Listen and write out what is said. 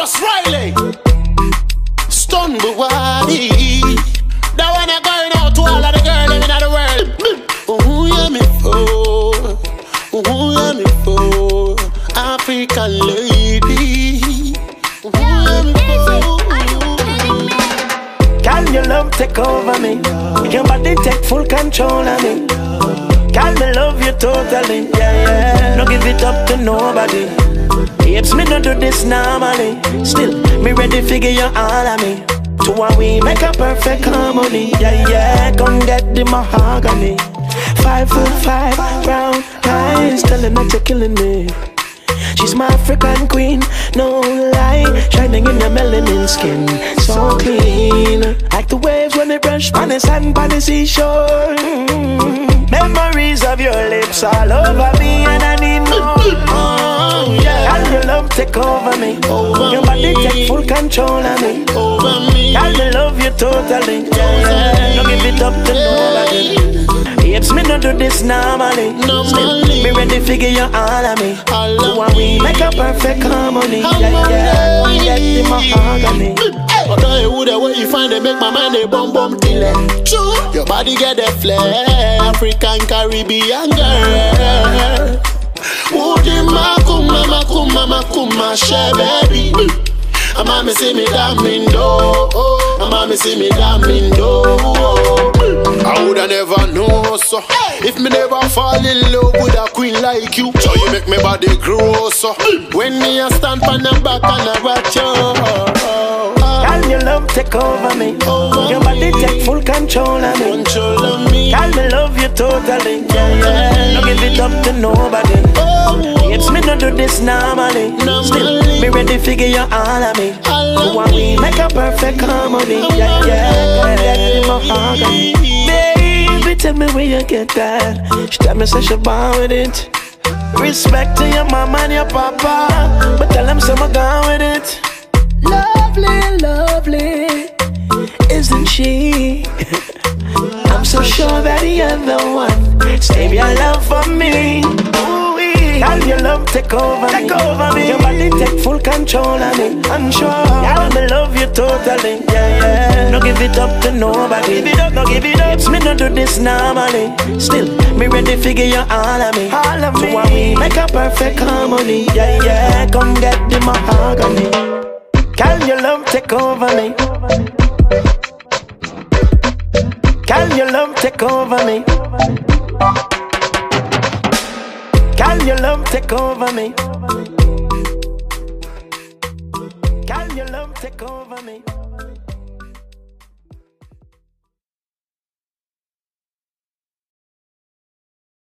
Ross Riley, Stun Buwadi. That one I going out to all of the girls living in the world. Who you me for? Who you me for? African lady. Who you me for? Can your love take over me? Your body take full control of me. Can me love you totally? Yeah, yeah. No give it up to nobody. Babes, me don't do this normally. Still, me ready figure you all of me. To one we make a perfect harmony. Yeah, yeah. Come get the mahogany. 5'5", brown eyes, telling that you're killing me. She's my African queen, no lie. Shining in your melanin skin, so clean. Like the waves when they brush on the sand by the seashore. Memories of your lips all over me, and I need more. Yeah. Can your love take over me? Your body take full control of me. Can me love you totally? Yeah. Don't give it up to nobody. Babes, me don't do this normally. Still, me ready figure you all of me. So when we make a perfect harmony. Yeah, yeah. We get the mahogany. I tell you who the way you find it, make my mind a bum bum till it. True, your body get the flair, African Caribbean girl. Woody makuma makuma makuma she baby. A mommy see me damindo, a mommy see me damindo. I woulda never know so if me never fall in love with a queen like you. So you make me body grow so when me a stand on the back and I watch you. Can your love take over me? Your body take full control of me. Can me love you totally? Yeah, yeah. Don't give it up to nobody. Babes, me don't do this normally. Still, me ready figure you all of me. So when we make a perfect harmony. Yeah, yeah. Get the mahogany. Baby, tell me where you get that. She tell me say she born with it. Respect to your mama and your papa, but tell them some are gone with it. Lovely, lovely, isn't she? I'm so sure that you're the one. Save your love for me. Can your love take over me? Take over me. Your body take full control of me. I'm sure. Yeah, me love you totally. Yeah, yeah. No give it up to nobody. Give it up, no give it up. Me no do this normally. Still, me ready figure you all of me. All of me. So when we make a perfect harmony. Yeah, yeah. Come get the mahogany. Can your love take over me? Can your love take over me? Can your love take over me? Can your love take over me?